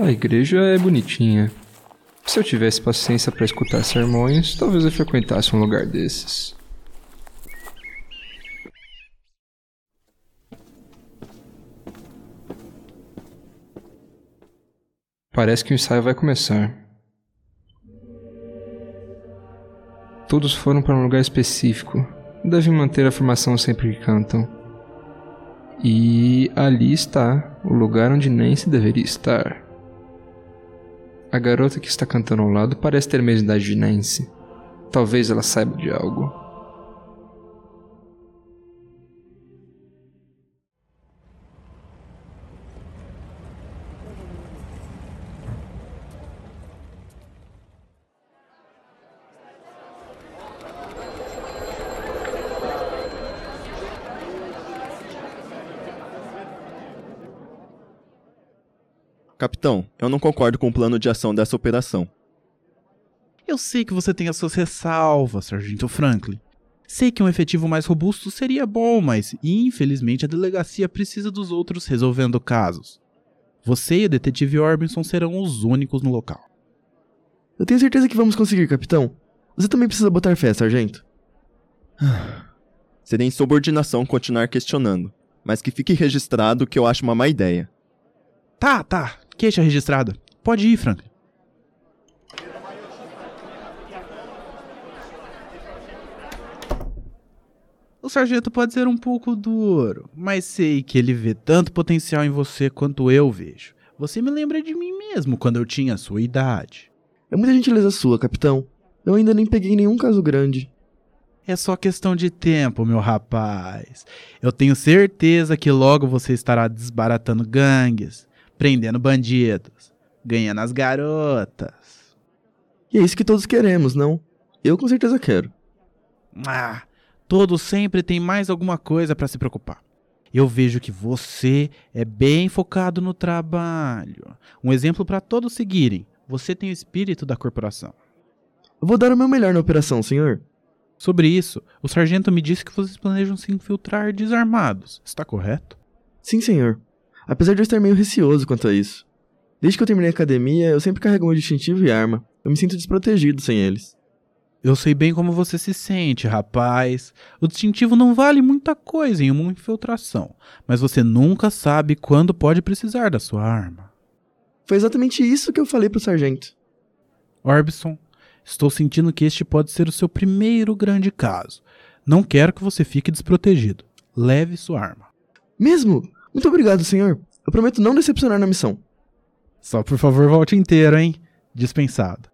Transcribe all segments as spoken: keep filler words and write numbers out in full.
A igreja é bonitinha. Se eu tivesse paciência para escutar sermões, talvez eu frequentasse um lugar desses. Parece que o ensaio vai começar. Todos foram para um lugar específico. Devem manter a formação sempre que cantam. E ali está o lugar onde Nancy deveria estar. A garota que está cantando ao lado parece ter a mesma idade de Nancy. Talvez ela saiba de algo. Capitão, eu não concordo com o plano de ação dessa operação. Eu sei que você tem as suas ressalvas, Sargento Franklin. Sei que um efetivo mais robusto seria bom, mas infelizmente a delegacia precisa dos outros resolvendo casos. Você e o detetive Orbison serão os únicos no local. Eu tenho certeza que vamos conseguir, capitão. Você também precisa botar fé, sargento. Seria insubordinação continuar questionando, mas que fique registrado que eu acho uma má ideia. Tá, tá. Queixa registrada. Pode ir, Franklin. O sargento pode ser um pouco duro, mas sei que ele vê tanto potencial em você quanto eu vejo. Você me lembra de mim mesmo quando eu tinha a sua idade. É muita gentileza sua, capitão. Eu ainda nem peguei nenhum caso grande. É só questão de tempo, meu rapaz. Eu tenho certeza que logo você estará desbaratando gangues, prendendo bandidos, ganhando as garotas. E é isso que todos queremos, não? Eu com certeza quero. Ah, todos sempre têm mais alguma coisa para se preocupar. Eu vejo que você é bem focado no trabalho. Um exemplo para todos seguirem. Você tem o espírito da corporação. Eu vou dar o meu melhor na operação, senhor. Sobre isso, o sargento me disse que vocês planejam se infiltrar desarmados. Está correto? Sim, senhor. Apesar de eu estar meio receoso quanto a isso. Desde que eu terminei a academia, eu sempre carrego meu distintivo e arma. Eu me sinto desprotegido sem eles. Eu sei bem como você se sente, rapaz. O distintivo não vale muita coisa em uma infiltração, mas você nunca sabe quando pode precisar da sua arma. Foi exatamente isso que eu falei pro sargento. Orbison, estou sentindo que este pode ser o seu primeiro grande caso. Não quero que você fique desprotegido. Leve sua arma. Mesmo? Muito obrigado, senhor. Eu prometo não decepcionar na missão. Só por favor volte inteiro, hein? Dispensado.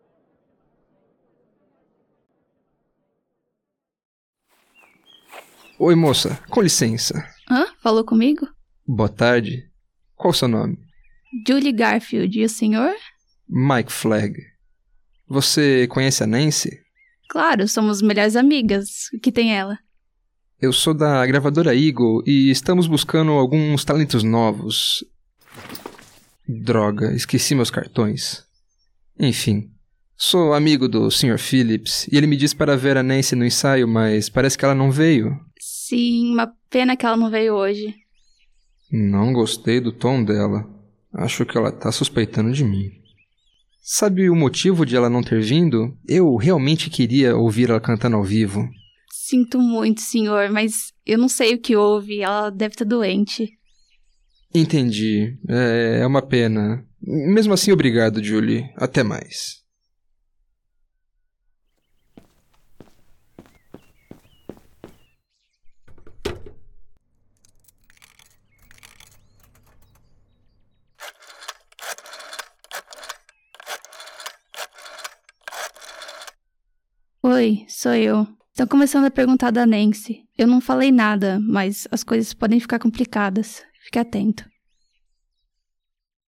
Oi, moça. Com licença. Hã? Falou comigo? Boa tarde. Qual o seu nome? Julie Garfield. E o senhor? Mike Flagg. Você conhece a Nancy? Claro, somos melhores amigas. O que tem ela? Eu sou da gravadora Eagle e estamos buscando alguns talentos novos. Droga, esqueci meus cartões. Enfim, sou amigo do senhor Phillips e ele me disse para ver a Nancy no ensaio, mas parece que ela não veio. Sim, uma pena que ela não veio hoje. Não gostei do tom dela. Acho que ela tá suspeitando de mim. Sabe o motivo de ela não ter vindo? Eu realmente queria ouvir ela cantando ao vivo. Sinto muito, senhor, mas eu não sei o que houve. Ela deve estar doente. Entendi. É, é uma pena. Mesmo assim, obrigado, Julie. Até mais. Oi, sou eu. Estão começando a perguntar da Nancy. Eu não falei nada, mas as coisas podem ficar complicadas. Fique atento.